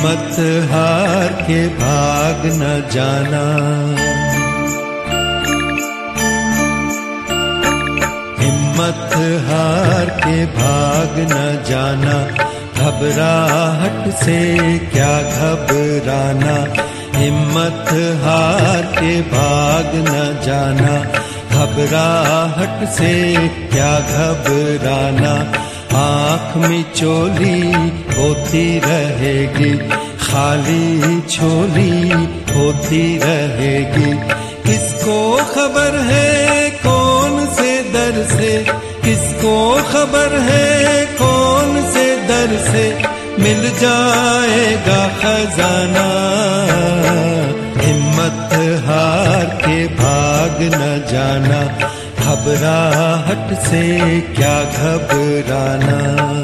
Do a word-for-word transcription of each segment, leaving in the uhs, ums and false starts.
हिम्मत हार के भाग न जाना, हिम्मत हार के भाग न जाना, घबराहट से क्या घबराना, हिम्मत हार के भाग न जाना, घबराहट से क्या घबराना। आँख में चोली होती रहेगी, खाली झोली होती रहेगी, किसको खबर है कौन से दर से, किसको खबर है कौन से दर से मिल जाएगा खजाना। हिम्मत हार के भाग न जाना, घबराहट से क्या घबराना।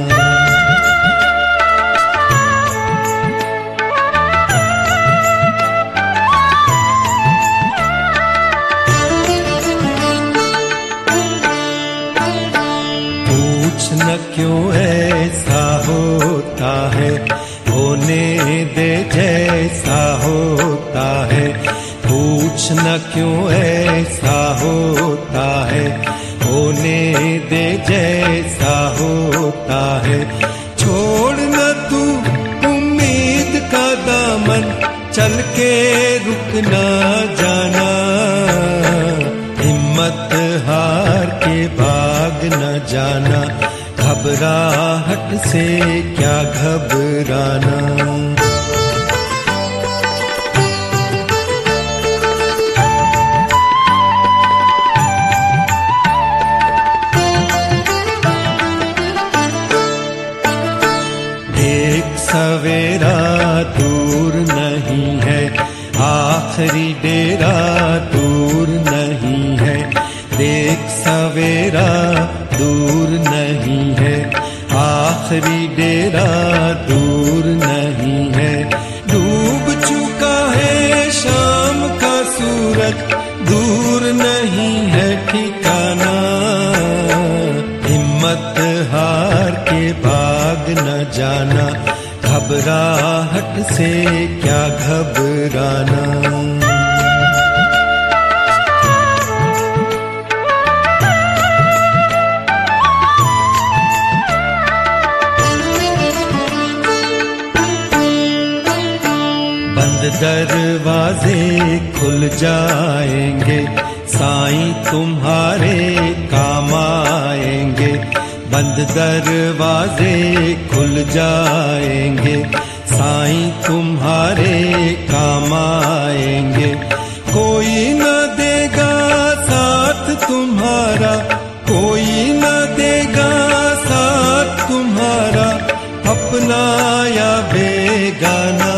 पूछना क्यों ऐसा होता है, होने दे जैसा होता है, पूछना क्यों ऐसा होता है, होने दे जैसा होता है। छोड़ न तू उम्मीद का दामन, चल के रुक न जाना, हिम्मत हार के भाग न जाना, घबराहट से क्या घबराना। सवेरा दूर नहीं है, आखिरी डेरा दूर नहीं है, देख सवेरा दूर नहीं है, आखिरी डेरा दूर नहीं है। डूब चुका है शाम का सूरज, दूर नहीं है ठिकाना, हिम्मत हार के भाग न जाना, घबराहट से क्या घबराना। बंद दरवाजे खुल जाएंगे, साईं तुम्हारे काम आएंगे, बंद दरवाजे खुल जाएंगे, साईं तुम्हारे काम आएंगे। कोई न देगा साथ तुम्हारा, कोई न देगा साथ तुम्हारा, अपना या बेगाना,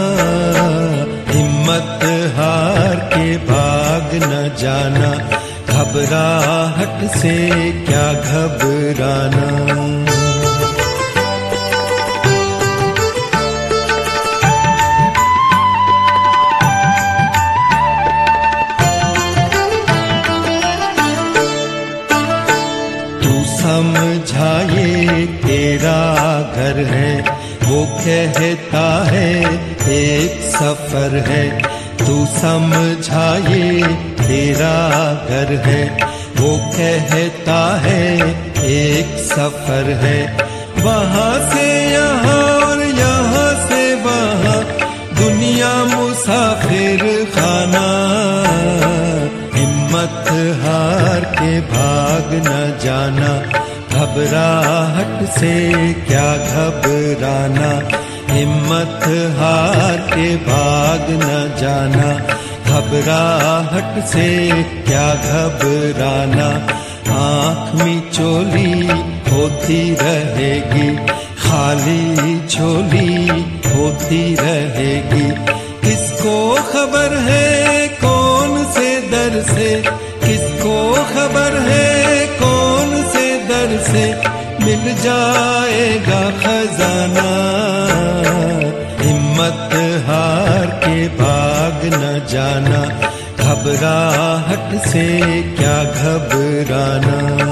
हिम्मत हार के भाग न जाना, घबराहट से क्या घबराना। तू समझा ये तेरा घर है, वो कहता है एक सफर है, तू समझा ये तेरा घर है, वो कहता है एक सफर है। वहाँ से यहाँ और यहाँ से वहाँ, दुनिया मुसाफिर खाना, हिम्मत हार के भाग न जाना, घबराहट से क्या घबराना, हिम्मत हार के भाग न जाना, घबराहट से क्या घबराना। आँख में चोली होती रहेगी, खाली झोली होती रहेगी, किसको खबर है कौन से दर से, किसको खबर है कौन से दर से मिल जाएगा खजाना। हिम्मत हार के भाग न जाना, घबराहट से क्या घबराना।